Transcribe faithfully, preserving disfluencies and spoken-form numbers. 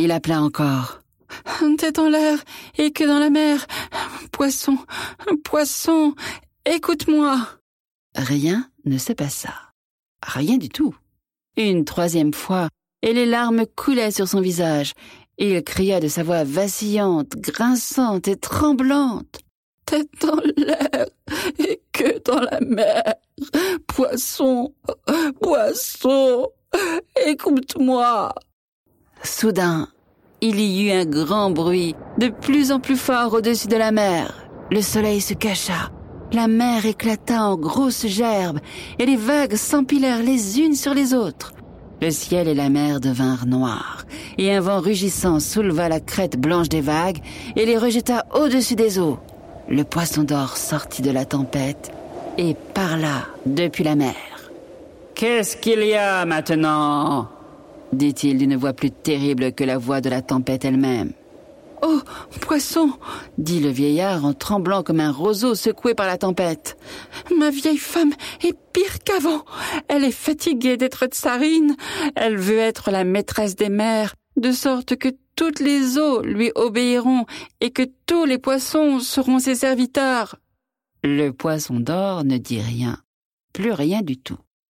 Il appela encore. Tête en l'air et queue dans la mer. Poisson, poisson, écoute-moi. Rien ne se passa. Rien du tout. Une troisième fois, et les larmes coulaient sur son visage. Il cria de sa voix vacillante, grinçante et tremblante. Tête dans l'air et queue dans la mer. Poisson, poisson, écoute-moi. Soudain, il y eut un grand bruit, de plus en plus fort au-dessus de la mer. Le soleil se cacha, la mer éclata en grosses gerbes, et les vagues s'empilèrent les unes sur les autres. Le ciel et la mer devinrent noirs, et un vent rugissant souleva la crête blanche des vagues et les rejeta au-dessus des eaux. Le poisson d'or sortit de la tempête et parla depuis la mer. « Qu'est-ce qu'il y a maintenant ?» dit-il d'une voix plus terrible que la voix de la tempête elle-même. « Oh, poisson !» dit le vieillard en tremblant comme un roseau secoué par la tempête. « Ma vieille femme est pire qu'avant. Elle est fatiguée d'être tsarine. Elle veut être la maîtresse des mers, de sorte que toutes les eaux lui obéiront et que tous les poissons seront ses serviteurs. » Le poisson d'or ne dit rien, plus rien du tout.